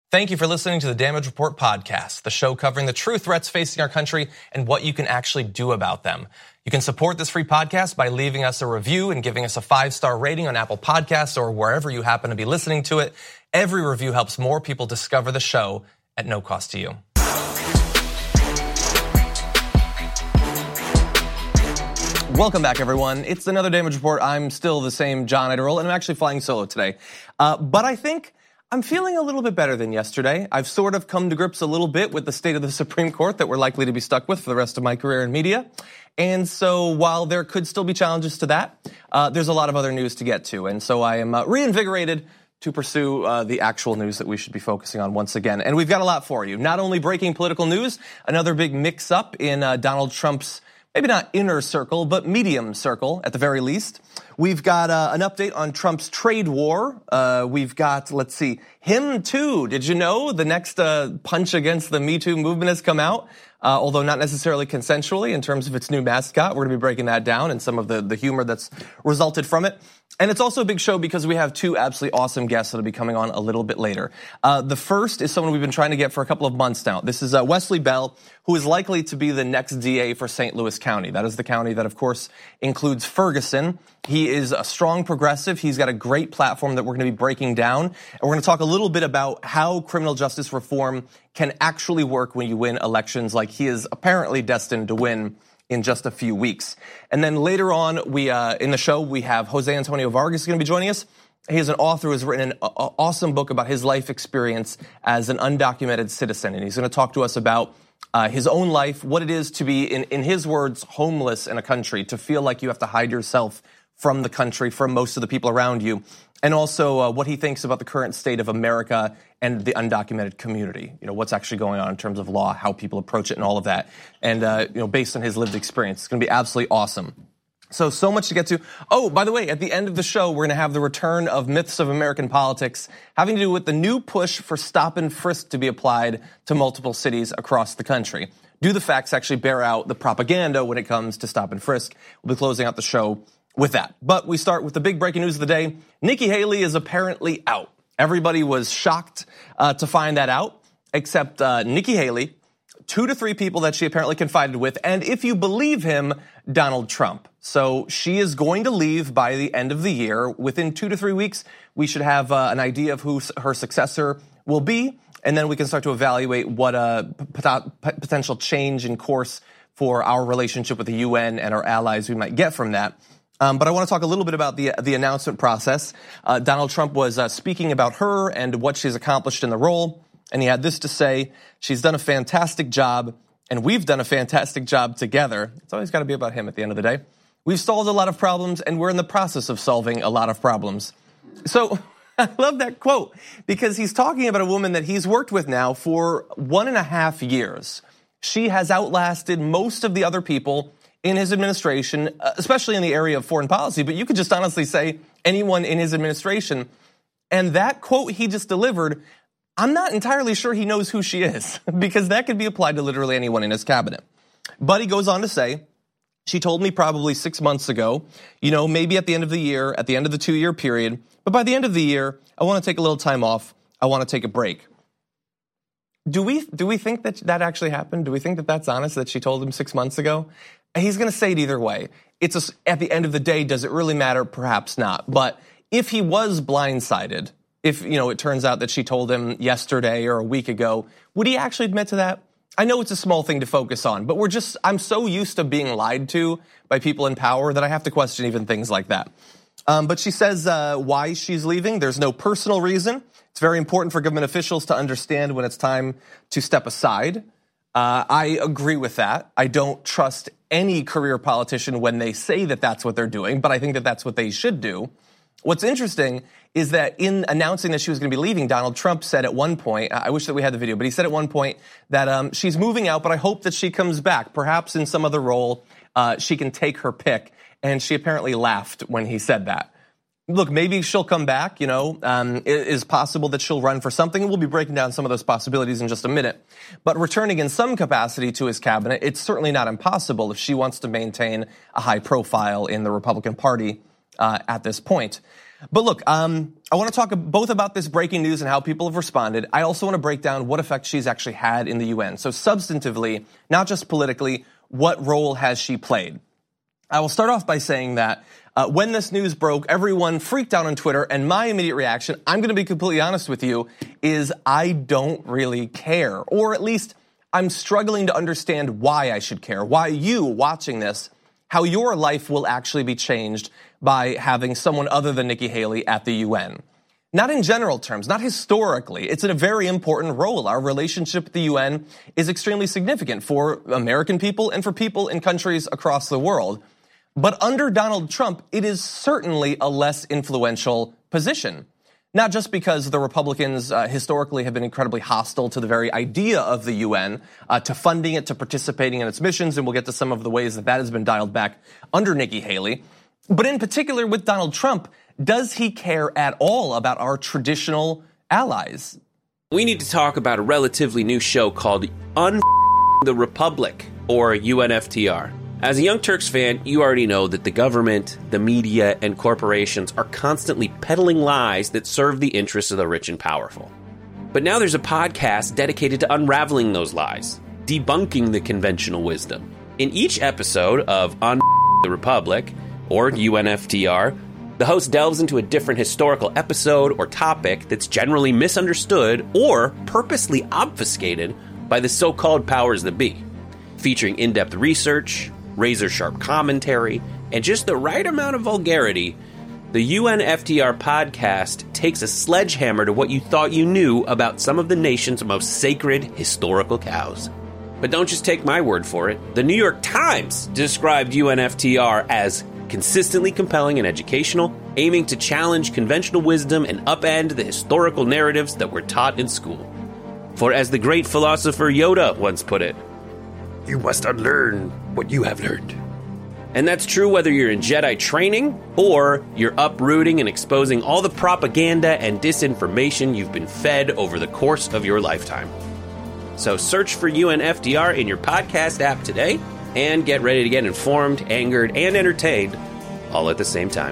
Thank you for listening to the Damage Report podcast, the show covering the true threats facing our country and what you can actually do about them. You can support this free podcast by leaving us a review and giving us a 5-star rating on Apple Podcasts or wherever you happen to be listening to it. Every review helps more people discover the show at no cost to you. Welcome back, everyone. It's another Damage Report. I'm still the same John Iderl, and I'm actually flying solo today. But I think I'm feeling a little bit better than yesterday. I've sort of come to grips a little bit with the state of the Supreme Court that we're likely to be stuck with for the rest of my career in media. And so while there could still be challenges to that, there's a lot of other news to get to. And so I am reinvigorated to pursue the actual news that we should be focusing on once again. And we've got a lot for you. Not only breaking political news, another big mix-up in Donald Trump's maybe not inner circle, but medium circle at the very least. We've got an update on Trump's trade war. We've got, let's see, him too. Did you know the next punch against the Me Too movement has come out? Although not necessarily consensually in terms of its new mascot. We're going to be breaking that down and some of the humor that's resulted from it. And it's also a big show because we have two absolutely awesome guests that'll be coming on a little bit later. The first is someone we've been trying to get for a couple of months now. This is Wesley Bell, who is likely to be the next DA for St. Louis County. That is the county that, of course, includes Ferguson. He is a strong progressive. He's got a great platform that we're going to be breaking down. And we're going to talk a little bit about how criminal justice reform can actually work when you win elections like he is apparently destined to win in just a few weeks. And then later on, in the show, we have Jose Antonio Vargas going to be joining us. He is an author who has written an awesome book about his life experience as an undocumented citizen. And he's going to talk to us about his own life, what it is to be, in his words, homeless in a country, to feel like you have to hide yourself from the country, from most of the people around you, and also what he thinks about the current state of America and the undocumented community. You know, what's actually going on in terms of law, how people approach it, and all of that. And based on his lived experience, it's going to be absolutely awesome. So much to get to. Oh, by the way, at the end of the show, we're going to have the return of Myths of American Politics, having to do with the new push for stop and frisk to be applied to multiple cities across the country. Do the facts actually bear out the propaganda when it comes to stop and frisk? We'll be closing out the show with that. But we start with the big breaking news of the day. Nikki Haley is apparently out. Everybody was shocked to find that out, except Nikki Haley, 2 to 3 people that she apparently confided with, and if you believe him, Donald Trump. So she is going to leave by the end of the year. Within 2 to 3 weeks, we should have an idea of who her successor will be, and then we can start to evaluate what a potential change in course for our relationship with the UN and our allies we might get from that. But I want to talk a little bit about the announcement process. Donald Trump was speaking about her and what she's accomplished in the role, and he had this to say: she's done a fantastic job, and we've done a fantastic job together. It's always got to be about him at the end of the day. We've solved a lot of problems, and we're in the process of solving a lot of problems. So I love that quote, because he's talking about a woman that he's worked with now for 1.5 years. She has outlasted most of the other people in his administration, especially in the area of foreign policy, but you could just honestly say anyone in his administration. And that quote he just delivered, I'm not entirely sure he knows who she is, because that could be applied to literally anyone in his cabinet. But he goes on to say, she told me probably 6 months ago, maybe at the end of the year, at the end of the 2-year period, but by the end of the year, I want to take a little time off. I want to take a break. Do we think that actually happened? Do we think that that's honest, that she told him 6 months ago? He's going to say it either way. At the end of the day, does it really matter? Perhaps not. But if he was blindsided, if it turns out that she told him yesterday or a week ago, would he actually admit to that? I know it's a small thing to focus on, but I'm so used to being lied to by people in power that I have to question even things like that. But she says why she's leaving. There's no personal reason. It's very important for government officials to understand when it's time to step aside. I agree with that. I don't trust any career politician when they say that that's what they're doing, but I think that that's what they should do. What's interesting is that in announcing that she was going to be leaving, Donald Trump said at one point, I wish that we had the video, but he said at one point that she's moving out, but I hope that she comes back, perhaps in some other role. She can take her pick. And she apparently laughed when he said that. Look, maybe she'll come back, it is possible that she'll run for something, and we'll be breaking down some of those possibilities in just a minute. But returning in some capacity to his cabinet, it's certainly not impossible if she wants to maintain a high profile in the Republican Party at this point. But look, I want to talk both about this breaking news and how people have responded. I also want to break down what effect she's actually had in the UN. So substantively, not just politically, what role has she played? I will start off by saying that when this news broke, everyone freaked out on Twitter, and my immediate reaction, I'm going to be completely honest with you, is I don't really care. Or at least I'm struggling to understand why I should care, why you watching this, how your life will actually be changed by having someone other than Nikki Haley at the UN. Not in general terms, not historically. It's a very important role. Our relationship with the UN is extremely significant for American people and for people in countries across the world. But under Donald Trump, it is certainly a less influential position. Not just because the Republicans historically have been incredibly hostile to the very idea of the UN, to funding it, to participating in its missions, and we'll get to some of the ways that has been dialed back under Nikki Haley. But in particular with Donald Trump, does he care at all about our traditional allies? We need to talk about a relatively new show called the Republic, or UNFTR. As a Young Turks fan, you already know that the government, the media, and corporations are constantly peddling lies that serve the interests of the rich and powerful. But now there's a podcast dedicated to unraveling those lies, debunking the conventional wisdom. In each episode of the Republic, or UNFTR, the host delves into a different historical episode or topic that's generally misunderstood or purposely obfuscated by the so-called powers that be, featuring in-depth research, razor-sharp commentary, and just the right amount of vulgarity. The UNFTR podcast takes a sledgehammer to what you thought you knew about some of the nation's most sacred historical cows. But don't just take my word for it. The New York Times described UNFTR as consistently compelling and educational, aiming to challenge conventional wisdom and upend the historical narratives that were taught in school. For as the great philosopher Yoda once put it, "You must unlearn what you have learned." And that's true whether you're in Jedi training or you're uprooting and exposing all the propaganda and disinformation you've been fed over the course of your lifetime. So search for UNFTR in your podcast app today and get ready to get informed, angered, and entertained all at the same time.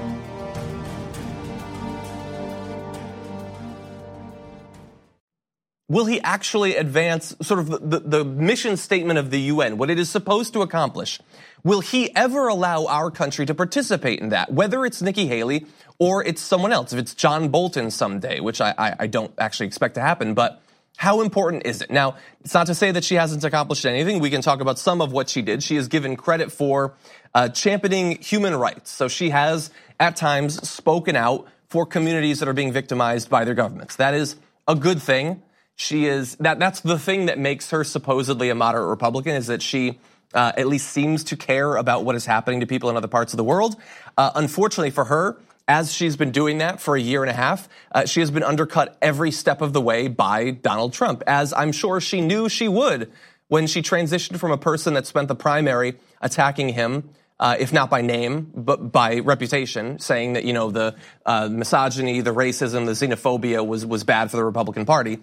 Will he actually advance sort of the mission statement of the UN, what it is supposed to accomplish? Will he ever allow our country to participate in that, whether it's Nikki Haley or it's someone else, if it's John Bolton someday, which I don't actually expect to happen, but how important is it? Now, it's not to say that she hasn't accomplished anything. We can talk about some of what she did. She is given credit for championing human rights. So she has, at times, spoken out for communities that are being victimized by their governments. That is a good thing. That's the thing that makes her supposedly a moderate Republican, is that she at least seems to care about what is happening to people in other parts of the world. Unfortunately for her, as she's been doing that for a year and a half, she has been undercut every step of the way by Donald Trump, as I'm sure she knew she would when she transitioned from a person that spent the primary attacking him, if not by name, but by reputation, saying that, the misogyny, the racism, the xenophobia was bad for the Republican Party.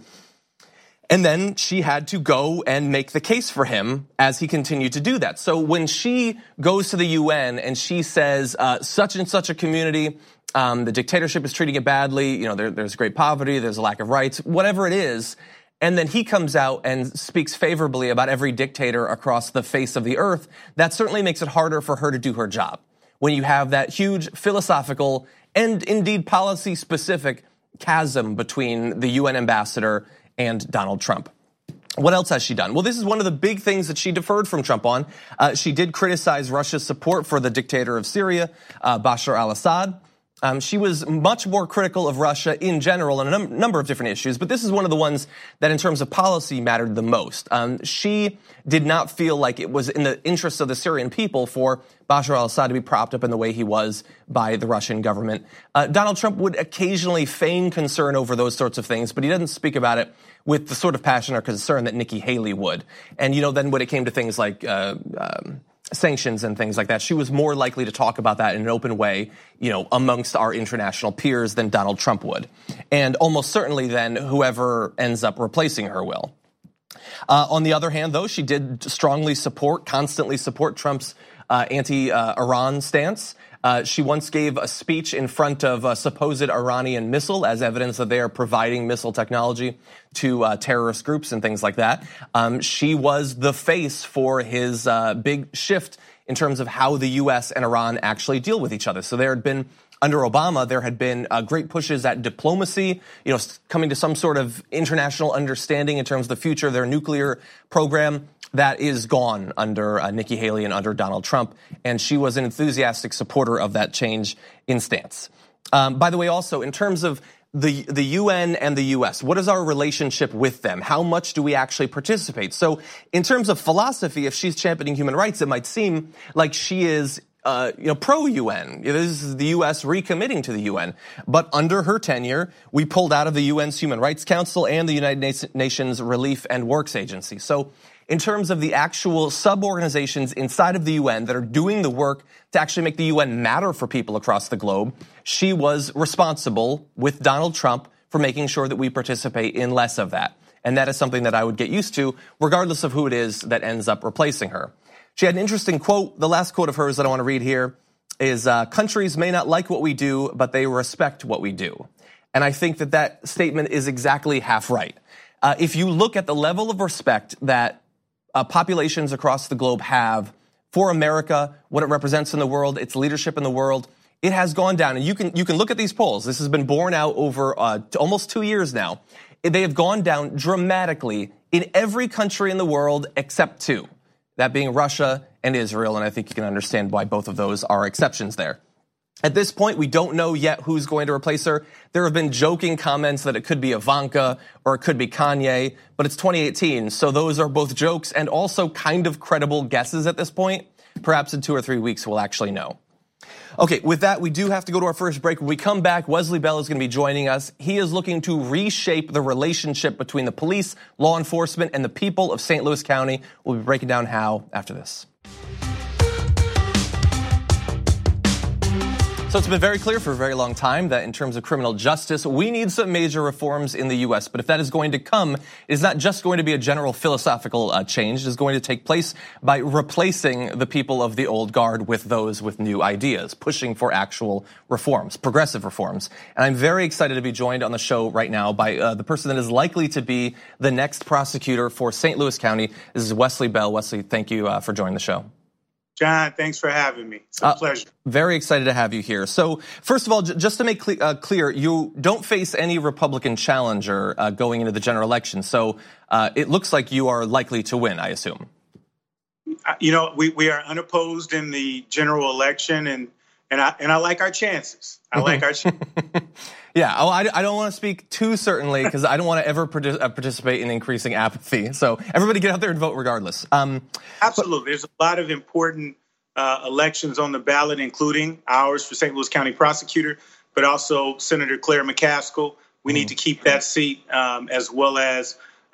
And then she had to go and make the case for him as he continued to do that. So when she goes to the UN and she says, such and such a community, the dictatorship is treating it badly, there's great poverty, there's a lack of rights, whatever it is, and then he comes out and speaks favorably about every dictator across the face of the earth, that certainly makes it harder for her to do her job. When you have that huge philosophical and indeed policy-specific chasm between the UN ambassador and Donald Trump. What else has she done? Well, this is one of the big things that she deferred from Trump on. She did criticize Russia's support for the dictator of Syria, Bashar al-Assad. She was much more critical of Russia in general on a number of different issues, but this is one of the ones that in terms of policy mattered the most. She did not feel like it was in the interests of the Syrian people for Bashar al-Assad to be propped up in the way he was by the Russian government. Donald Trump would occasionally feign concern over those sorts of things, but he doesn't speak about it with the sort of passion or concern that Nikki Haley would. And, then when it came to things like sanctions and things like that, she was more likely to talk about that in an open way, amongst our international peers than Donald Trump would. And almost certainly then whoever ends up replacing her will. On the other hand, though, she did constantly support Trump's anti-Iran stance. She once gave a speech in front of a supposed Iranian missile as evidence that they are providing missile technology to terrorist groups and things like that. She was the face for his big shift in terms of how the U.S. and Iran actually deal with each other. So there had been, under Obama, there had been great pushes at diplomacy, coming to some sort of international understanding in terms of the future of their nuclear program. That is gone under Nikki Haley and under Donald Trump, and she was an enthusiastic supporter of that change in stance. By the way, also, in terms of the UN and the US, what is our relationship with them? How much do we actually participate? So in terms of philosophy, if she's championing human rights, it might seem like she is pro-UN. This is the U.S. recommitting to the UN. But under her tenure, we pulled out of the UN's Human Rights Council and the United Nations Relief and Works Agency. So in terms of the actual sub-organizations inside of the UN that are doing the work to actually make the UN matter for people across the globe, she was responsible with Donald Trump for making sure that we participate in less of that. And that is something that I would get used to, regardless of who it is that ends up replacing her. She had an interesting quote. The last quote of hers that I want to read here is, countries may not like what we do, but they respect what we do. And I think that that statement is exactly half right. If you look at the level of respect that populations across the globe have for America, what it represents in the world, its leadership in the world, it has gone down. And you can look at these polls. This has been borne out over almost 2 years now. They have gone down dramatically in every country in the world except two. That being Russia and Israel, and I think you can understand why both of those are exceptions there. At this point, we don't know yet who's going to replace her. There have been joking comments that it could be Ivanka or it could be Kanye, but it's 2018, so those are both jokes and also kind of credible guesses at this point. Perhaps in 2 or 3 weeks, we'll actually know. Okay, with that, we do have to go to our first break. When we come back, Wesley Bell is going to be joining us. He is looking to reshape the relationship between the police, law enforcement, and the people of St. Louis County. We'll be breaking down how after this. So it's been very clear for a very long time that in terms of criminal justice, we need some major reforms in the U.S. But if that is going to come, it is not just going to be a general philosophical change. It is going to take place by replacing the people of the old guard with those with new ideas, pushing for actual reforms, progressive reforms. And I'm very excited to be joined on the show right now by the person that is likely to be the next prosecutor for St. Louis County. This is Wesley Bell. Wesley, thank you for joining the show. John, thanks for having me. It's a pleasure. Very excited to have you here. So, first of all, just to make clear, you don't face any Republican challenger going into the general election. So, it looks like you are likely to win, I assume. You know, we are unopposed in the general election, and I like our chances. I like our chances. Yeah, I don't want to speak too certainly because I don't want to ever participate in increasing apathy. So everybody get out there and vote regardless. Absolutely. There's a lot of important elections on the ballot, including ours for St. Louis County prosecutor, but also Senator Claire McCaskill. We need to keep that seat, as well as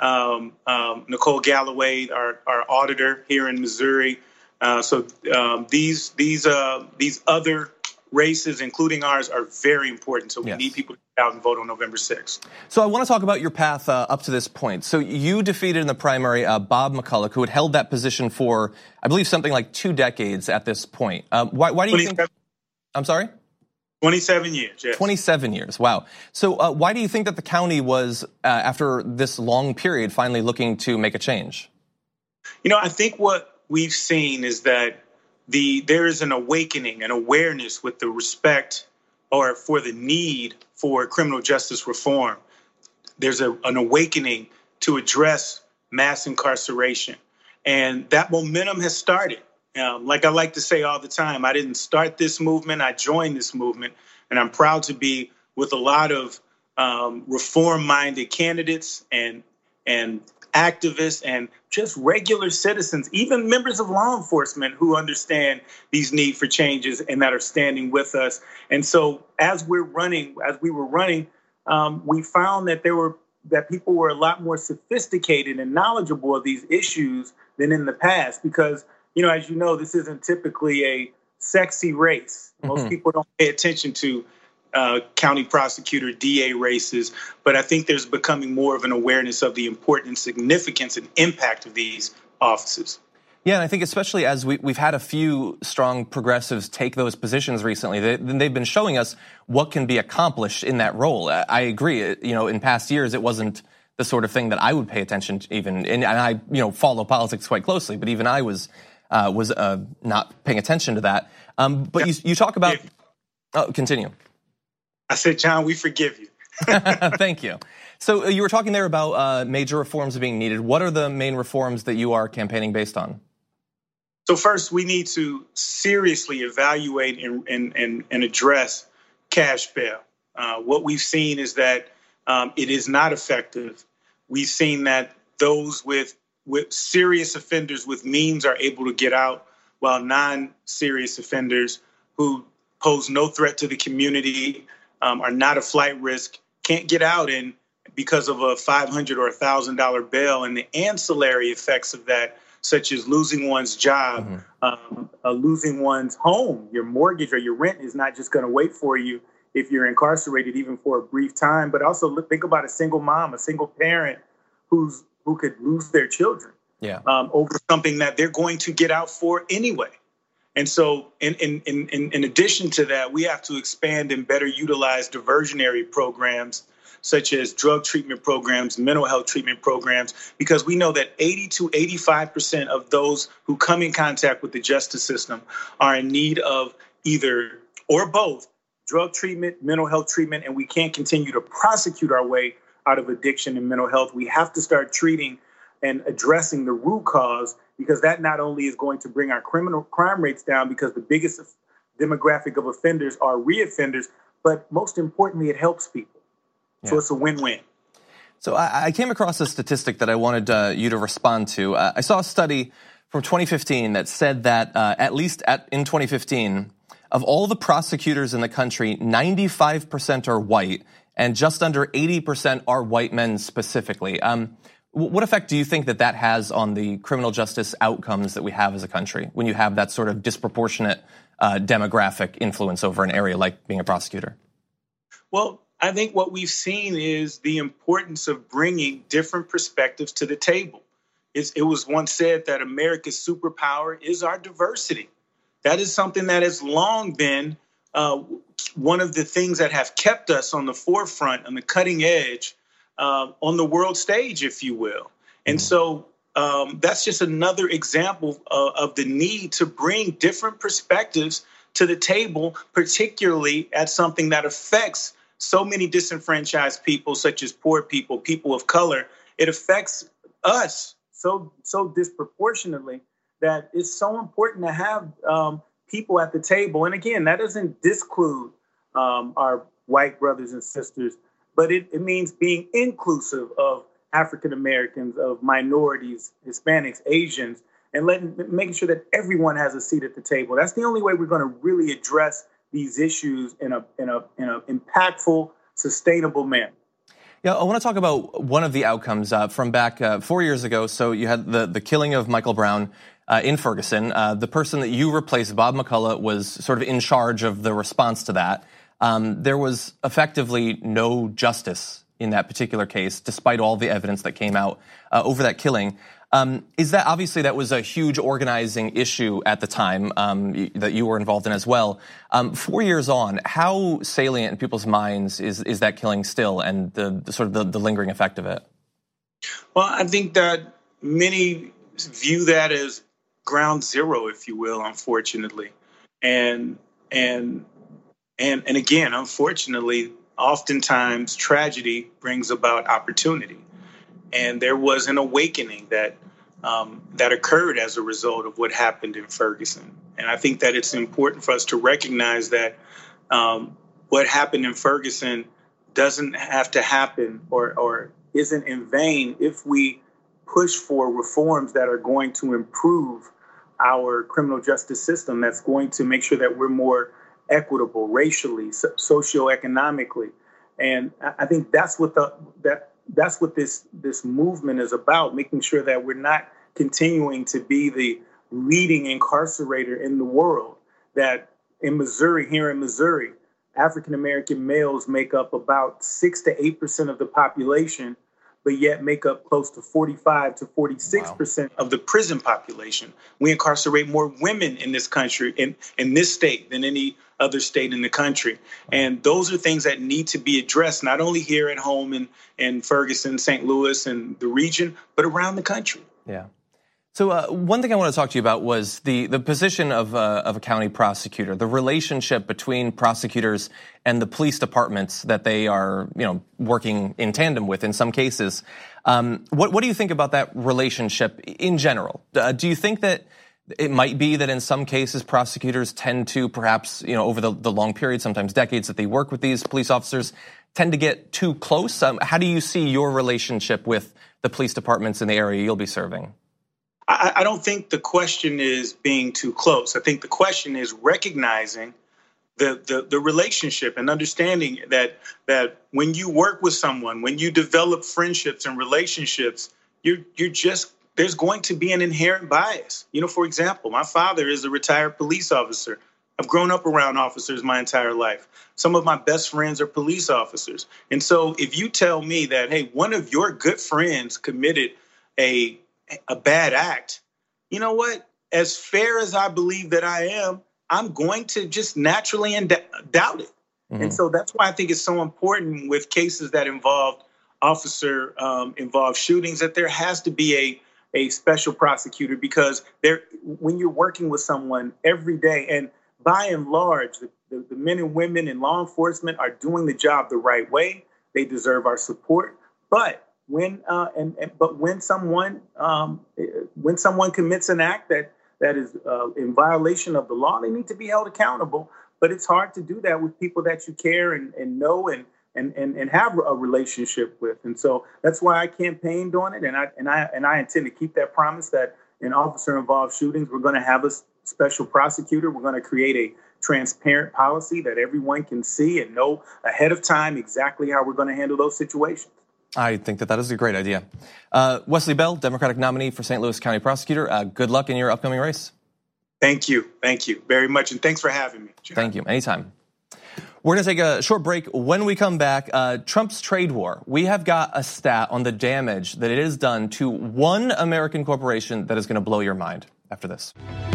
Nicole Galloway, our auditor here in Missouri. So these other races, including ours, are very important. So we need people to get out and vote on November 6th. So I want to talk about your path up to this point. So you defeated in the primary Bob McCulloch, who had held that position for, I believe, something like 2 decades at this point. Why do you think? I'm sorry? 27 years, yes. 27 years, wow. So why do you think that the county was, after this long period, finally looking to make a change? You know, I think what we've seen is that there is an awakening, an awareness with the respect or for the need for criminal justice reform. There's an awakening to address mass incarceration. And that momentum has started. Like I like to say all the time, I didn't start this movement, I joined this movement. And I'm proud to be with a lot of reform-minded candidates and activists and just regular citizens, even members of law enforcement who understand these need for changes and that are standing with us. And so as we were running, we found that people were a lot more sophisticated and knowledgeable of these issues than in the past, because, you know, as you know, this isn't typically a sexy race. Most people don't pay attention to county prosecutor, DA races, but I think there's becoming more of an awareness of the importance, significance, and impact of these offices. Yeah, and I think especially as we've had a few strong progressives take those positions recently, they've been showing us what can be accomplished in that role. I agree. In past years, it wasn't the sort of thing that I would pay attention to even, and I follow politics quite closely, but even I was not paying attention to that. But you talk about. Oh, continue. I said, John, we forgive you. Thank you. So you were talking there about major reforms being needed. What are the main reforms that you are campaigning based on? So first, we need to seriously evaluate and address cash bail. What we've seen is that it is not effective. We've seen that those with serious offenders with means are able to get out, while non-serious offenders who pose no threat to the community, are not a flight risk, can't get out in because of a $500 or $1,000 bail, and the ancillary effects of that, such as losing one's job, losing one's home. Your mortgage or your rent is not just going to wait for you if you're incarcerated, even for a brief time. But also think about a single mom, a single parent who could lose their children over something that they're going to get out for anyway. And so in addition to that, we have to expand and better utilize diversionary programs such as drug treatment programs, mental health treatment programs, because we know that 80 to 85% of those who come in contact with the justice system are in need of either or both drug treatment, mental health treatment, and we can't continue to prosecute our way out of addiction and mental health. We have to start treating and addressing the root cause, because that not only is going to bring our criminal crime rates down, because the biggest demographic of offenders are reoffenders, but most importantly, it helps people. So it's a win-win. So I came across a statistic that I wanted you to respond to. I saw a study from 2015 that said that at least in 2015, of all the prosecutors in the country, 95% are white, and just under 80% are white men specifically. What effect do you think that has on the criminal justice outcomes that we have as a country when you have that sort of disproportionate demographic influence over an area like being a prosecutor? Well, I think what we've seen is the importance of bringing different perspectives to the table. It was once said that America's superpower is our diversity. That is something that has long been one of the things that have kept us on the forefront, on the cutting edge, on the world stage, if you will. And so that's just another example of the need to bring different perspectives to the table, particularly at something that affects so many disenfranchised people, such as poor people, people of color. It affects us so disproportionately that it's so important to have people at the table. And again, that doesn't disclude our white brothers and sisters, but it means being inclusive of African Americans, of minorities, Hispanics, Asians, and making sure that everyone has a seat at the table. That's the only way we're going to really address these issues in a impactful, sustainable manner. Yeah, I want to talk about one of the outcomes from back 4 years ago. So you had the killing of Michael Brown in Ferguson. The person that you replaced, Bob McCullough, was sort of in charge of the response to that. There was effectively no justice in that particular case, despite all the evidence that came out over that killing. Is that obviously that was a huge organizing issue at the time that you were involved in as well. 4 years on, how salient in people's minds is that killing still, and the sort of the lingering effect of it? Well, I think that many view that as ground zero, if you will, unfortunately, and again, unfortunately, oftentimes tragedy brings about opportunity. And there was an awakening that occurred as a result of what happened in Ferguson. And I think that it's important for us to recognize that what happened in Ferguson doesn't have to happen or isn't in vain if we push for reforms that are going to improve our criminal justice system, that's going to make sure that we're more equitable racially, socioeconomically. And I think that's what that's what this movement is about, making sure that we're not continuing to be the leading incarcerator in the world. That here in Missouri, African-American males make up about 6 to 8% of the population, but yet make up close to 45 to 46% of the prison population. We incarcerate more women in this country, in this state, than any other state in the country. And those are things that need to be addressed, not only here at home in Ferguson, St. Louis, and the region, but around the country. Yeah. So one thing I want to talk to you about was the position of a county prosecutor, the relationship between prosecutors and the police departments that they are, working in tandem with in some cases. What do you think about that relationship in general? Do you think that it might be that in some cases prosecutors tend to perhaps, over the long period, sometimes decades that they work with these police officers, tend to get too close? How do you see your relationship with the police departments in the area you'll be serving? I don't think the question is being too close. I think the question is recognizing the relationship and understanding that when you work with someone, when you develop friendships and relationships, there's going to be an inherent bias. For example, my father is a retired police officer. I've grown up around officers my entire life. Some of my best friends are police officers. And so if you tell me that, hey, one of your good friends committed a bad act, you know what? As fair as I believe that I am, I'm going to just naturally doubt it. Mm-hmm. And so that's why I think it's so important with cases that involve involved shootings, that there has to be a special prosecutor, because when you're working with someone every day, and by and large, the men and women in law enforcement are doing the job the right way. They deserve our support. But when someone commits an act that is in violation of the law, they need to be held accountable. But it's hard to do that with people that you care and know and have a relationship with. And so that's why I campaigned on it, and I intend to keep that promise that in officer-involved shootings, we're going to have a special prosecutor. We're going to create a transparent policy that everyone can see and know ahead of time exactly how we're going to handle those situations. I think that is a great idea. Wesley Bell, Democratic nominee for St. Louis County Prosecutor. Good luck in your upcoming race. Thank you. Thank you very much. And thanks for having me, John. Thank you. Anytime. We're going to take a short break. When we come back, Trump's trade war. We have got a stat on the damage that it has done to one American corporation that is going to blow your mind after this.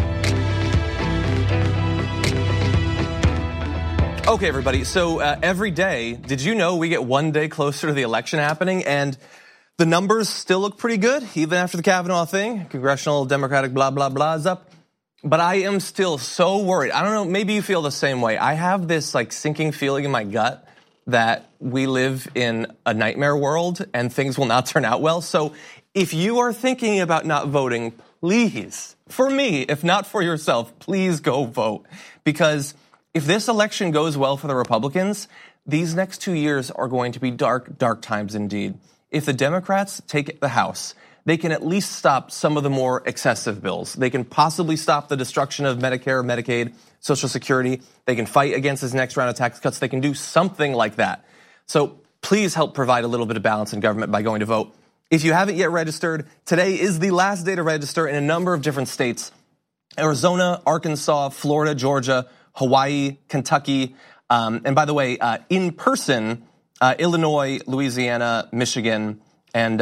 Okay, everybody. So every day, did you know we get one day closer to the election happening, and the numbers still look pretty good, even after the Kavanaugh thing. Congressional Democratic blah, blah, blah is up. But I am still so worried. I don't know, maybe you feel the same way. I have this sinking feeling in my gut that we live in a nightmare world and things will not turn out well. So if you are thinking about not voting, please, for me, if not for yourself, please go vote. Because if this election goes well for the Republicans, these next 2 years are going to be dark, dark times indeed. If the Democrats take the House, they can at least stop some of the more excessive bills. They can possibly stop the destruction of Medicare, Medicaid, Social Security. They can fight against this next round of tax cuts. They can do something like that. So please help provide a little bit of balance in government by going to vote. If you haven't yet registered, today is the last day to register in a number of different states: Arizona, Arkansas, Florida, Georgia, Hawaii, Kentucky, and by the way, in person, Illinois, Louisiana, Michigan, and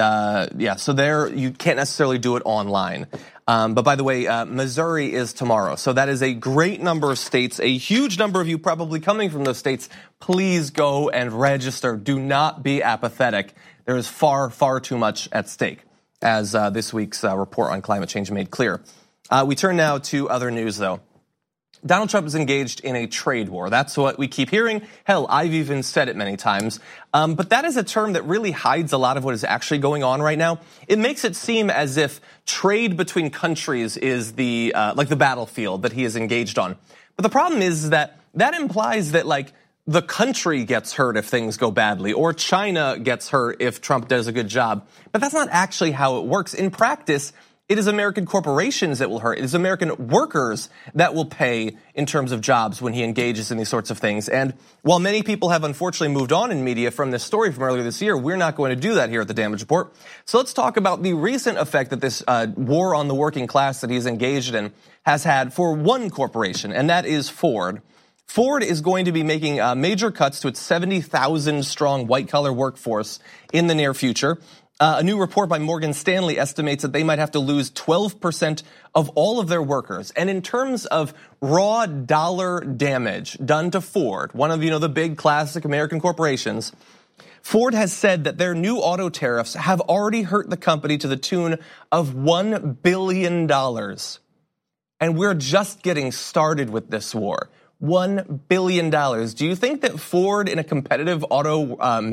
so there you can't necessarily do it online. But by the way, Missouri is tomorrow. So that is a great number of states, a huge number of you probably coming from those states. Please go and register. Do not be apathetic. There is far, far too much at stake, as this week's report on climate change made clear. We turn now to other news, though. Donald Trump is engaged in a trade war. That's what we keep hearing. Hell, I've even said it many times. But that is a term that really hides a lot of what is actually going on right now. It makes it seem as if trade between countries is the battlefield that he is engaged on. But the problem is that implies that the country gets hurt if things go badly, or China gets hurt if Trump does a good job. But that's not actually how it works. In practice, it is American corporations that will hurt. It is American workers that will pay in terms of jobs when he engages in these sorts of things. And while many people have unfortunately moved on in media from this story from earlier this year, we're not going to do that here at the Damage Report. So let's talk about the recent effect that this war on the working class that he's engaged in has had for one corporation, and that is Ford. Ford is going to be making major cuts to its 70,000 strong white-collar workforce in the near future. A new report by Morgan Stanley estimates that they might have to lose 12% of all of their workers. And in terms of raw dollar damage done to Ford, one of the big classic American corporations, Ford has said that their new auto tariffs have already hurt the company to the tune of $1 billion. And we're just getting started with this war. $1 billion. Do you think that Ford in a competitive auto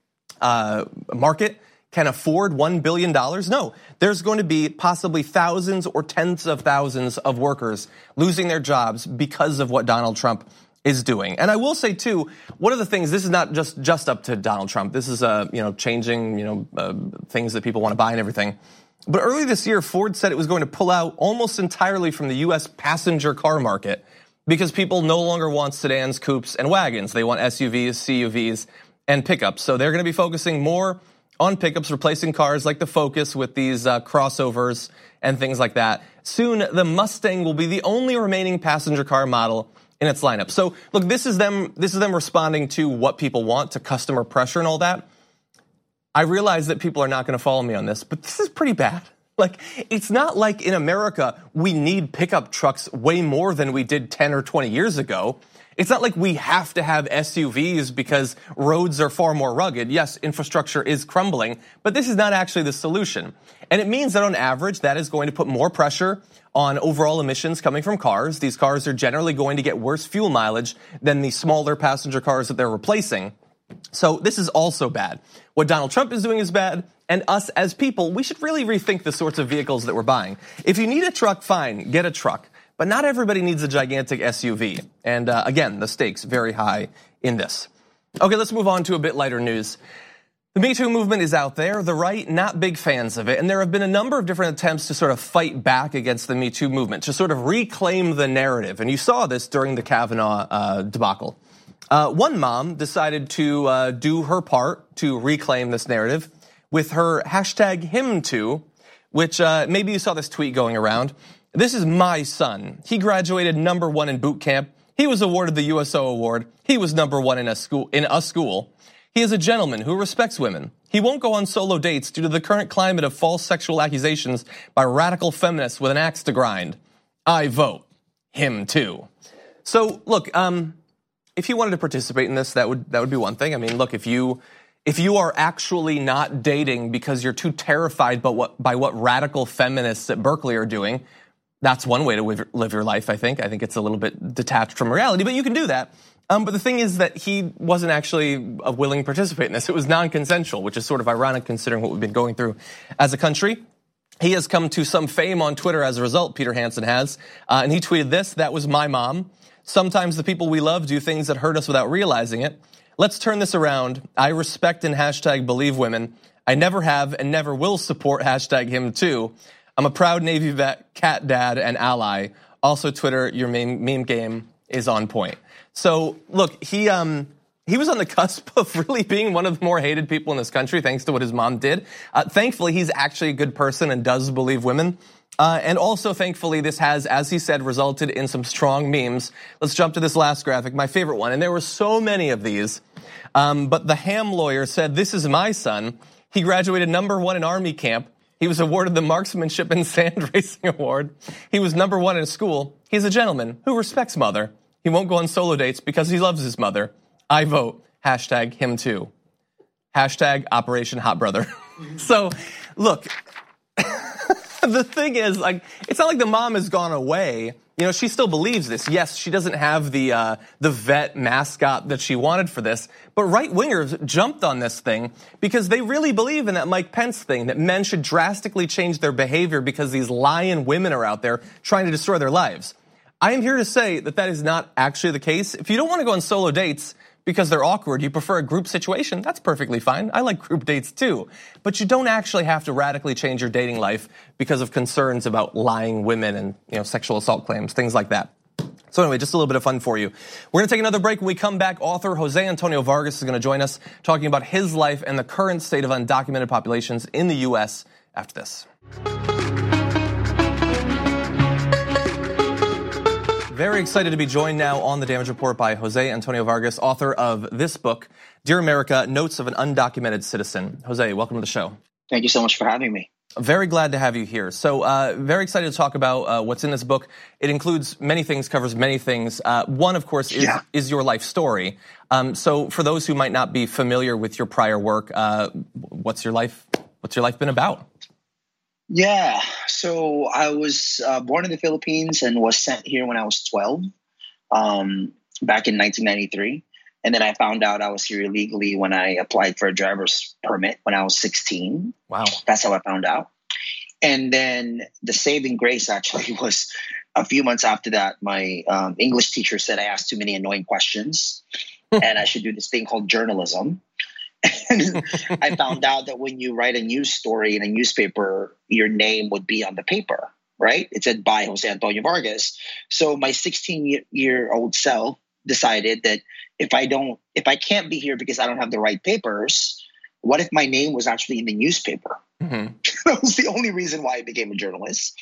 market can afford $1 billion? No, there's going to be possibly thousands or tens of thousands of workers losing their jobs because of what Donald Trump is doing. And I will say too, one of the things, this is not just up to Donald Trump. This is changing things that people want to buy and everything. But early this year, Ford said it was going to pull out almost entirely from the US passenger car market because people no longer want sedans, coupes, and wagons. They want SUVs, CUVs, and pickups. So they're going to be focusing more on pickups, replacing cars like the Focus with these crossovers and things like that. Soon, the Mustang will be the only remaining passenger car model in its lineup. So look, this is them responding to what people want, to customer pressure and all that. I realize that people are not going to follow me on this, but this is pretty bad. Like, it's not like in America we need pickup trucks way more than we did 10 or 20 years ago. It's not like we have to have SUVs because roads are far more rugged. Yes, infrastructure is crumbling, but this is not actually the solution. And it means that on average, that is going to put more pressure on overall emissions coming from cars. These cars are generally going to get worse fuel mileage than the smaller passenger cars that they're replacing. So this is also bad. What Donald Trump is doing is bad, and us as people, we should really rethink the sorts of vehicles that we're buying. If you need a truck, fine, get a truck. But not everybody needs a gigantic SUV. And again, the stakes very high in this. Okay, let's move on to a bit lighter news. The Me Too movement is out there. The right, not big fans of it. And there have been a number of different attempts to sort of fight back against the Me Too movement, to sort of reclaim the narrative. And you saw this during the Kavanaugh debacle. One mom decided to do her part to reclaim this narrative with her hashtag #HimToo, which maybe you saw this tweet going around. This is my son. He graduated #1 in boot camp. He was awarded the USO award. He was #1 in a school. He is a gentleman who respects women. He won't go on solo dates due to the current climate of false sexual accusations by radical feminists with an axe to grind. I vote him too. So look, if you wanted to participate in this, that would be one thing. I mean, look, if you are actually not dating because you're too terrified by what radical feminists at Berkeley are doing, that's one way to live your life, I think. I think it's a little bit detached from reality, but you can do that. But the thing is that he wasn't actually willing to participate in this. It was non-consensual, which is sort of ironic considering what we've been going through as a country. He has come to some fame on Twitter as a result, Peter Hansen has, and he tweeted this: "That was my mom. Sometimes the people we love do things that hurt us without realizing it. Let's turn this around. I respect and hashtag believe women. I never have and never will support hashtag #HimToo. I'm a proud Navy vet, cat dad, and ally. Also, Twitter, your meme game is on point." So, look, he was on the cusp of really being one of the more hated people in this country, thanks to what his mom did. Thankfully, he's actually a good person and does believe women. And also, thankfully, this has, as he said, resulted in some strong memes. Let's jump to this last graphic, my favorite one. And there were so many of these. But the ham lawyer said, "This is my son. He graduated #1 in Army camp. He was awarded the Marksmanship and Sand Racing Award. He was #1 in school. He's a gentleman who respects mother. He won't go on solo dates because he loves his mother. I vote hashtag #HimToo. Hashtag Operation Hot Brother." So, look, the thing is, like, it's not like the mom has gone away. You know, she still believes this. Yes, she doesn't have the vet mascot that she wanted for this, but right-wingers jumped on this thing because they really believe in that Mike Pence thing, that men should drastically change their behavior because these lion women are out there trying to destroy their lives. I am here to say that that is not actually the case. If you don't want to go on solo dates because they're awkward, you prefer a group situation, that's perfectly fine. I like group dates too. But you don't actually have to radically change your dating life because of concerns about lying women and, you know, sexual assault claims, things like that. So anyway, just a little bit of fun for you. We're going to take another break. When we come back, author Jose Antonio Vargas is going to join us talking about his life and the current state of undocumented populations in the U.S. after this. Very excited to be joined now on the Damage Report by Jose Antonio Vargas, author of this book, Dear America, Notes of an Undocumented Citizen. Jose, welcome to the show. Thank you so much for having me. Very glad to have you here. So very excited to talk about what's in this book. It includes many things, covers many things. One, of course, is your life story. So for those who might not be familiar with your prior work, what's your life been about? Yeah, so I was born in the Philippines and was sent here when I was 12, back in 1993. And then I found out I was here illegally when I applied for a driver's permit when I was 16. Wow. That's how I found out. And then the saving grace actually was a few months after that, my English teacher said I asked too many annoying questions and I should do this thing called journalism. And I found out that when you write a news story in a newspaper, your name would be on the paper, right? It said by Jose Antonio Vargas. So my 16-year-old self decided that if I can't be here because I don't have the right papers, what if my name was actually in the newspaper? Mm-hmm. That was the only reason why I became a journalist.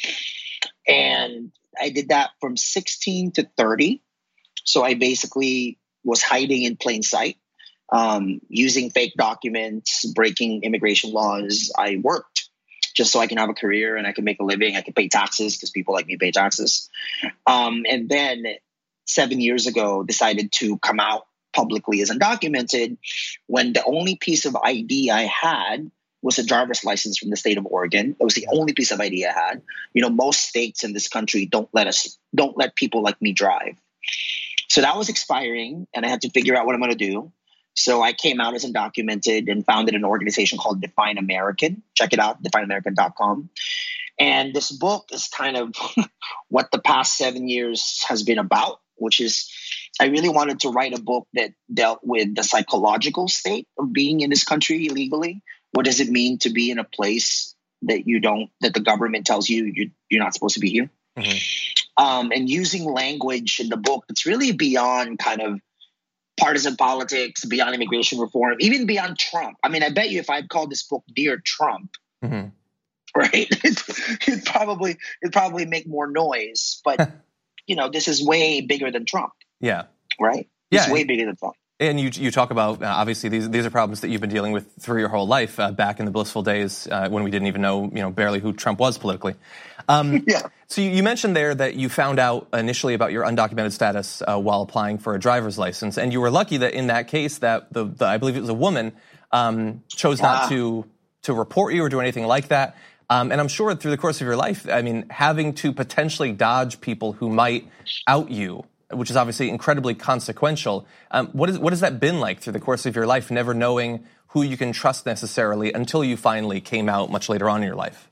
And I did that from 16 to 30. So I basically was hiding in plain sight, using fake documents, breaking immigration laws. I worked just so I can have a career and I can make a living. I can pay taxes because people like me pay taxes. And then 7 years ago, decided to come out publicly as undocumented when the only piece of ID I had was a driver's license from the state of Oregon. It was the only piece of ID I had. You know, most states in this country don't let people like me drive. So that was expiring and I had to figure out what I'm going to do. So I came out as undocumented and founded an organization called Define American. Check it out, defineamerican.com. And this book is kind of what the past 7 years has been about, which is I really wanted to write a book that dealt with the psychological state of being in this country illegally. What does it mean to be in a place that that the government tells you you're not supposed to be here? Mm-hmm. And using language in the book, it's really beyond kind of partisan politics, beyond immigration reform, even beyond Trump. I mean, I bet you if I'd called this book Dear Trump, mm-hmm. right, it'd probably make more noise. But you know, this is way bigger than Trump. Yeah. Right? It's way bigger than Trump. And you talk about, obviously, these are problems that you've been dealing with through your whole life, back in the blissful days when we didn't even know, barely who Trump was politically. Yeah. So you mentioned there that you found out initially about your undocumented status while applying for a driver's license. And you were lucky that in that case that I believe it was a woman, chose not to report you or do anything like that. And I'm sure through the course of your life, I mean, having to potentially dodge people who might out you, which is obviously incredibly consequential. What has that been like through the course of your life, never knowing who you can trust necessarily until you finally came out much later on in your life?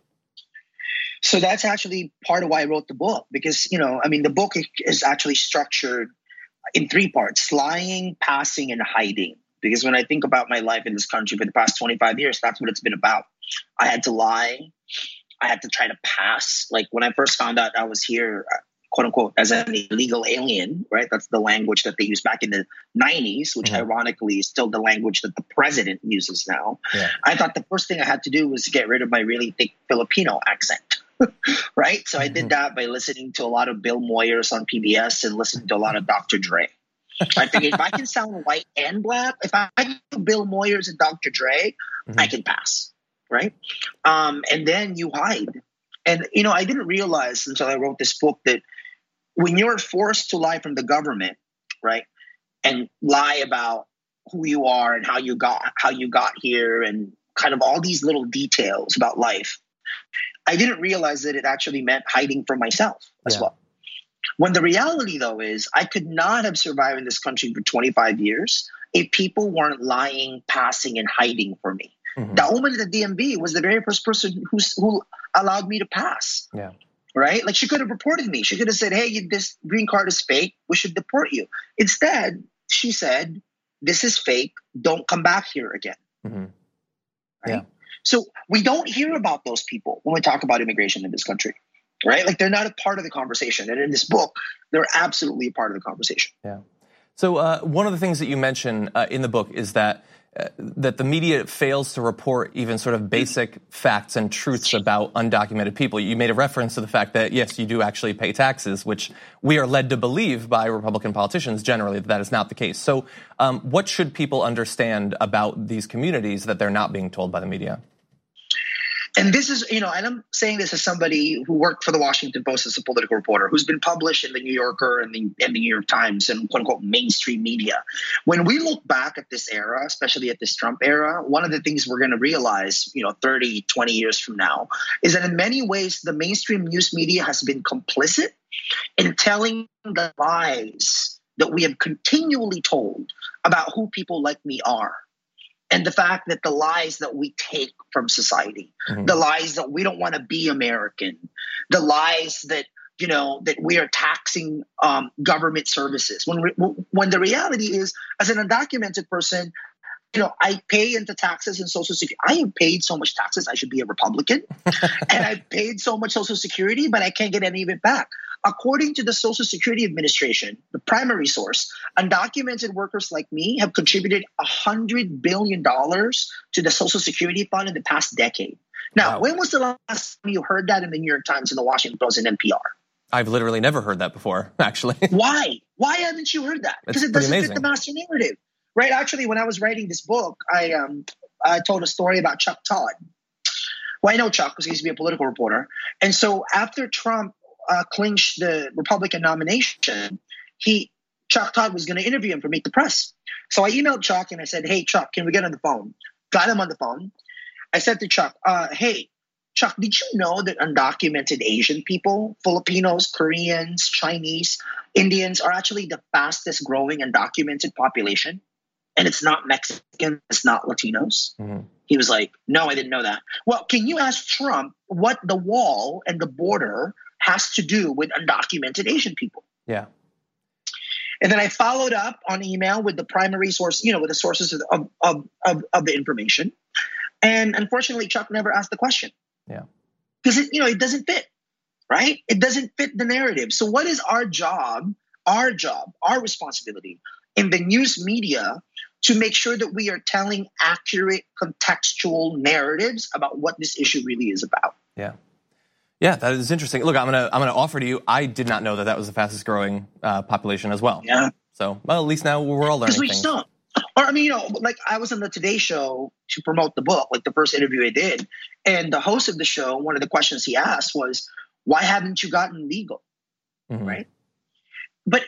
So that's actually part of why I wrote the book, because, the book is actually structured in 3 parts: lying, passing, and hiding. Because when I think about my life in this country for the past 25 years, that's what it's been about. I had to lie. I had to try to pass. Like when I first found out I was here, quote unquote, as an illegal alien, right? That's the language that they used back in the 90s, which ironically is still the language that the president uses now. Yeah. I thought the first thing I had to do was get rid of my really thick Filipino accent, right? So I did that by listening to a lot of Bill Moyers on PBS and listening to a lot of Dr. Dre. I figured if I can sound white and black, if I can do Bill Moyers and Dr. Dre, I can pass, right? And then you hide. And, I didn't realize until I wrote this book that when you're forced to lie from the government, right, and lie about who you are and how you got here and kind of all these little details about life, I didn't realize that it actually meant hiding from myself as well. When the reality, though, is I could not have survived in this country for 25 years if people weren't lying, passing, and hiding for me. Mm-hmm. The woman at the DMV was the very first person who allowed me to pass. Yeah. Right? Like she could have reported me. She could have said, hey, this green card is fake. We should deport you. Instead, she said, this is fake. Don't come back here again. Mm-hmm. Right? Yeah. So we don't hear about those people when we talk about immigration in this country. Right? Like they're not a part of the conversation. And in this book, they're absolutely a part of the conversation. Yeah. So one of the things that you mention in the book is that the media fails to report even sort of basic facts and truths about undocumented people. You made a reference to the fact that, yes, you do actually pay taxes, which we are led to believe by Republican politicians generally that is not the case. So what should people understand about these communities that they're not being told by the media? And this is, and I'm saying this as somebody who worked for the Washington Post as a political reporter, who's been published in the New Yorker and the New York Times and quote unquote mainstream media. When we look back at this era, especially at this Trump era, one of the things we're going to realize, 30, 20 years from now, is that in many ways, the mainstream news media has been complicit in telling the lies that we have continually told about who people like me are. And the fact that the lies that we take from society, the lies that we don't want to be American, the lies that, that we are taxing government services. When the reality is, as an undocumented person, I pay into taxes and Social Security. I have paid so much taxes, I should be a Republican. And I've paid so much Social Security, but I can't get any of it back. According to the Social Security Administration, the primary source, undocumented workers like me have contributed $100 billion to the Social Security Fund in the past decade. Now, When was the last time you heard that in the New York Times and the Washington Post and NPR? I've literally never heard that before, actually. Why? Why haven't you heard that? Because it doesn't fit the master narrative. Right? Actually, when I was writing this book, I told a story about Chuck Todd. Well, I know Chuck because he used to be a political reporter. And so after Trump clinched the Republican nomination, Chuck Todd was going to interview him for Meet the Press. So I emailed Chuck and I said, "Hey, Chuck, can we get on the phone?" Got him on the phone. I said to Chuck, "Hey, Chuck, did you know that undocumented Asian people, Filipinos, Koreans, Chinese, Indians are actually the fastest growing undocumented population? And it's not Mexican, it's not Latinos." He was like, "No, I didn't know that." Well, can you ask Trump what the wall and the border has to do with undocumented Asian people? Yeah. And then I followed up on email with the primary source, with the sources of the information. And unfortunately, Chuck never asked the question. Yeah. Because it doesn't fit, right? It doesn't fit the narrative. So what is our job, our responsibility in the news media to make sure that we are telling accurate contextual narratives about what this issue really is about? Yeah. Yeah, that is interesting. Look, I'm gonna offer to you, I did not know that was the fastest growing population as well. Yeah. So, well, at least now we're all learning Because we things. just don't. Or, like I was on the Today Show to promote the book, like the first interview I did. And the host of the show, one of the questions he asked was, "Why haven't you gotten legal?" Right? But,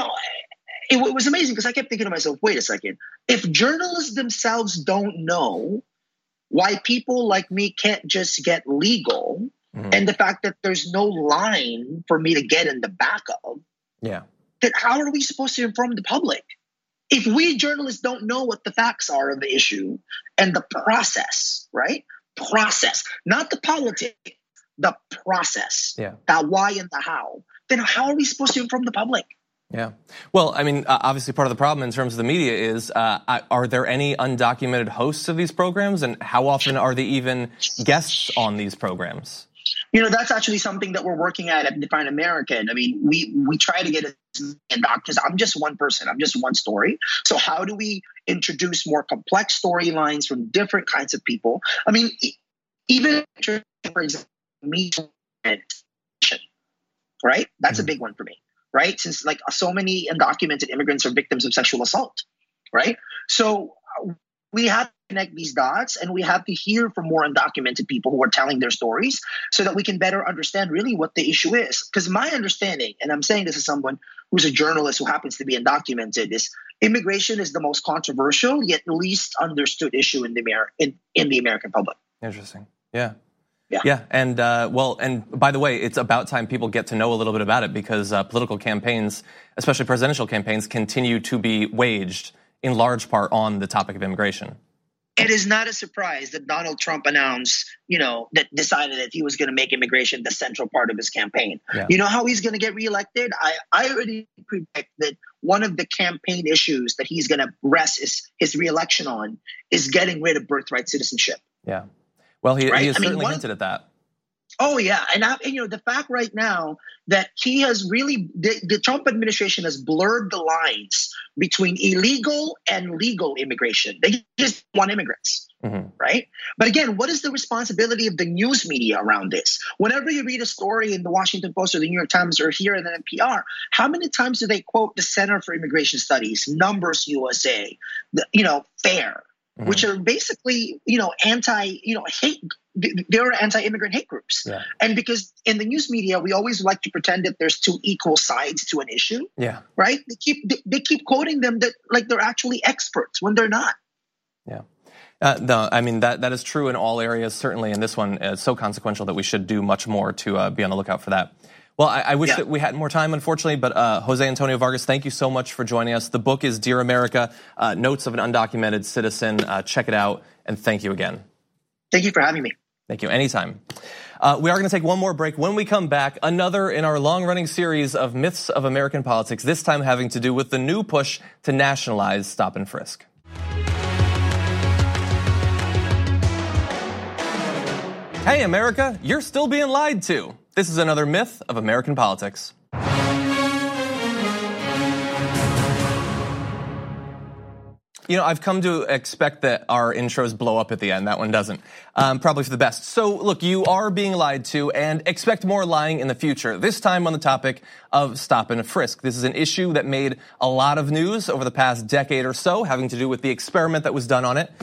it was amazing because I kept thinking to myself, wait a second. If journalists themselves don't know why people like me can't just get legal, and the fact that there's no line for me to get in the back of, then how are we supposed to inform the public? If we journalists don't know what the facts are of the issue and the process, right? Process, not the politics, the process, that why and the how, then how are we supposed to inform the public? Yeah. Well, I mean, obviously part of the problem in terms of the media is, are there any undocumented hosts of these programs? And how often are they even guests on these programs? That's actually something that we're working at Define American. I mean, we try to get as many doctors. I'm just one person. I'm just one story. So how do we introduce more complex storylines from different kinds of people? I mean, even, for example, me, right? That's a big one for me, right? Since like so many undocumented immigrants are victims of sexual assault, right? So we have to connect these dots, and we have to hear from more undocumented people who are telling their stories so that we can better understand really what the issue is. Because my understanding, and I'm saying this as someone who's a journalist who happens to be undocumented, is immigration is the most controversial yet least understood issue in the American public. Interesting. Yeah. And and by the way, it's about time people get to know a little bit about it, because political campaigns, especially presidential campaigns, continue to be waged in large part on the topic of immigration. It is not a surprise that Donald Trump announced, that decided that he was going to make immigration the central part of his campaign. Yeah. You know how he's going to get reelected? I already predict that one of the campaign issues that he's going to rest his reelection on is getting rid of birthright citizenship. Yeah. Well, he has certainly hinted at that. Oh, yeah. And the fact right now that he has really, the Trump administration has blurred the lines between illegal and legal immigration. They just want immigrants, right? But again, what is the responsibility of the news media around this? Whenever you read a story in the Washington Post or the New York Times or here in the NPR, how many times do they quote the Center for Immigration Studies, Numbers USA, FAIR, which are basically, hate. They're anti-immigrant hate groups. Yeah. And because in the news media, we always like to pretend that there's two equal sides to an issue. Yeah. Right? They keep quoting them that like they're actually experts when they're not. Yeah. No, I mean, that is true in all areas, certainly. And this one is so consequential that we should do much more to be on the lookout for that. Well, I wish that we had more time, unfortunately, but Jose Antonio Vargas, thank you so much for joining us. The book is Dear America, Notes of an Undocumented Citizen. Check it out, and thank you again. Thank you for having me. Thank you. Anytime. We are going to take one more break. When we come back, another in our long-running series of myths of American politics, this time having to do with the new push to nationalize stop and frisk. Hey, America, you're still being lied to. This is another myth of American politics. I've come to expect that our intros blow up at the end. That one doesn't. Probably for the best. So, look, you are being lied to, and expect more lying in the future. This time on the topic of stop and frisk. This is an issue that made a lot of news over the past decade or so, having to do with the experiment that was done on it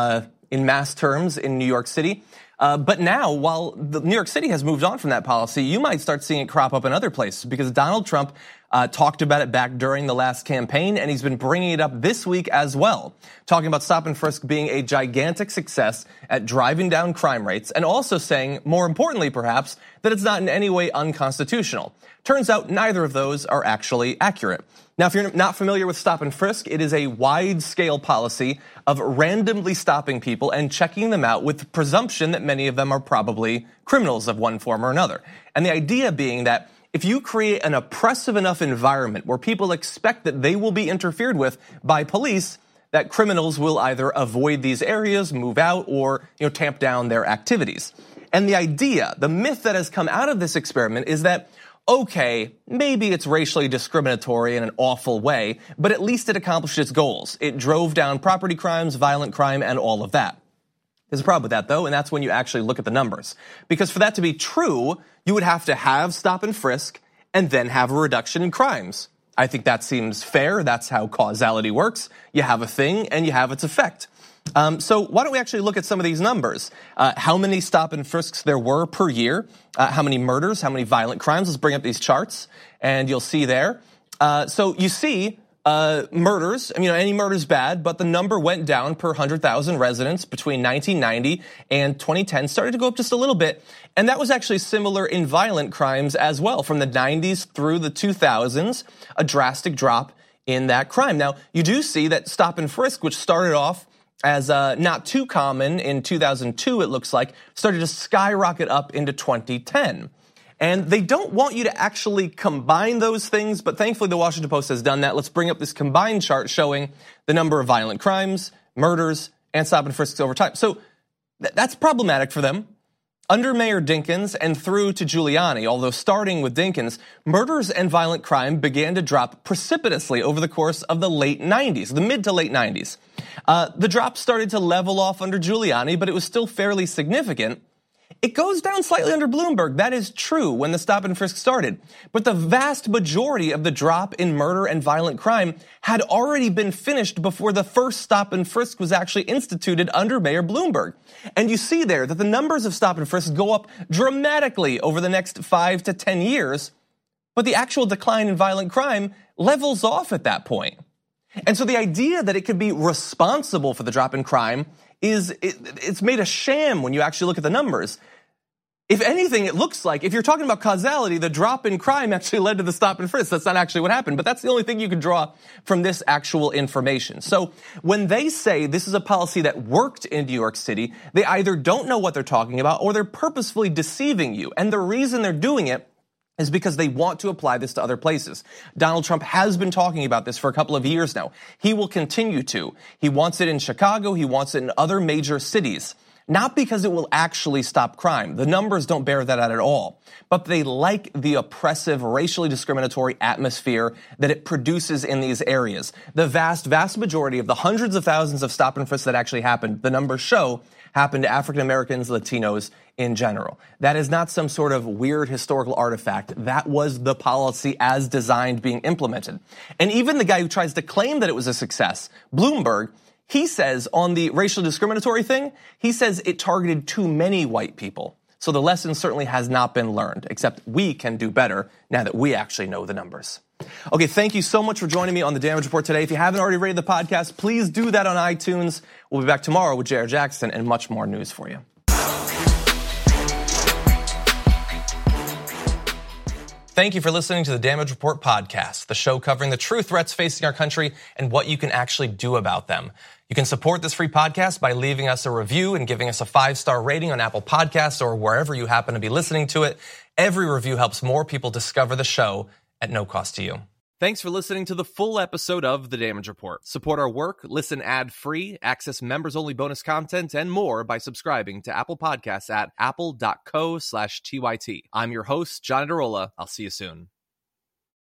in mass terms in New York City. But now, while New York City has moved on from that policy, you might start seeing it crop up in other places because Donald Trump talked about it back during the last campaign, and he's been bringing it up this week as well, talking about stop and frisk being a gigantic success at driving down crime rates, and also saying, more importantly perhaps, that it's not in any way unconstitutional. Turns out neither of those are actually accurate. Now, if you're not familiar with stop and frisk, it is a wide-scale policy of randomly stopping people and checking them out with the presumption that many of them are probably criminals of one form or another. And the idea being that if you create an oppressive enough environment where people expect that they will be interfered with by police, that criminals will either avoid these areas, move out, or tamp down their activities. And the idea, the myth that has come out of this experiment is that, okay, maybe it's racially discriminatory in an awful way, but at least it accomplished its goals. It drove down property crimes, violent crime, and all of that. There's a problem with that, though, and that's when you actually look at the numbers. Because for that to be true, you would have to have stop and frisk and then have a reduction in crimes. I think that seems fair. That's how causality works. You have a thing and you have its effect. So why don't we actually look at some of these numbers? How many stop and frisks there were per year, how many murders, how many violent crimes. Let's bring up these charts, and you'll see there. So you see murders, any murder's bad, but the number went down per 100,000 residents between 1990 and 2010, started to go up just a little bit. And that was actually similar in violent crimes as well. From the 90s through the 2000s, a drastic drop in that crime. Now, you do see that stop and frisk, which started off as not too common in 2002, it looks like, started to skyrocket up into 2010. And they don't want you to actually combine those things, but thankfully the Washington Post has done that. Let's bring up this combined chart showing the number of violent crimes, murders, and stop and frisks over time. So that's problematic for them. Under Mayor Dinkins and through to Giuliani, although starting with Dinkins, murders and violent crime began to drop precipitously over the course of the late 90s, the mid to late 90s. The drop started to level off under Giuliani, but it was still fairly significant. It goes down slightly under Bloomberg. That is true when the stop and frisk started. But the vast majority of the drop in murder and violent crime had already been finished before the first stop and frisk was actually instituted under Mayor Bloomberg. And you see there that the numbers of stop and frisk go up dramatically over the next 5 to 10 years, but the actual decline in violent crime levels off at that point. And so the idea that it could be responsible for the drop in crime it's made a sham when you actually look at the numbers. If anything, it looks like, if you're talking about causality, the drop in crime actually led to the stop and frisk. That's not actually what happened, but that's the only thing you can draw from this actual information. So when they say this is a policy that worked in New York City, they either don't know what they're talking about or they're purposefully deceiving you. And the reason they're doing it is because they want to apply this to other places. Donald Trump has been talking about this for a couple of years now. He will continue to. He wants it in Chicago. He wants it in other major cities. Not because it will actually stop crime. The numbers don't bear that out at all. But they like the oppressive, racially discriminatory atmosphere that it produces in these areas. The vast, vast majority of the hundreds of thousands of stop and frisks that actually happened, the numbers show, happened to African Americans, Latinos in general. That is not some sort of weird historical artifact. That was the policy as designed being implemented. And even the guy who tries to claim that it was a success, Bloomberg, He says on the racial discriminatory thing, he says it targeted too many white people. So the lesson certainly has not been learned, except we can do better now that we actually know the numbers. Okay, thank you so much for joining me on The Damage Report today. If you haven't already rated the podcast, please do that on iTunes. We'll be back tomorrow with J.R. Jackson and much more news for you. Thank you for listening to the Damage Report podcast, the show covering the true threats facing our country and what you can actually do about them. You can support this free podcast by leaving us a review and giving us a 5-star rating on Apple Podcasts or wherever you happen to be listening to it. Every review helps more people discover the show at no cost to you. Thanks for listening to the full episode of The Damage Report. Support our work, listen ad-free, access members-only bonus content, and more by subscribing to Apple Podcasts at apple.co/TYT. I'm your host, John Idarola. I'll see you soon.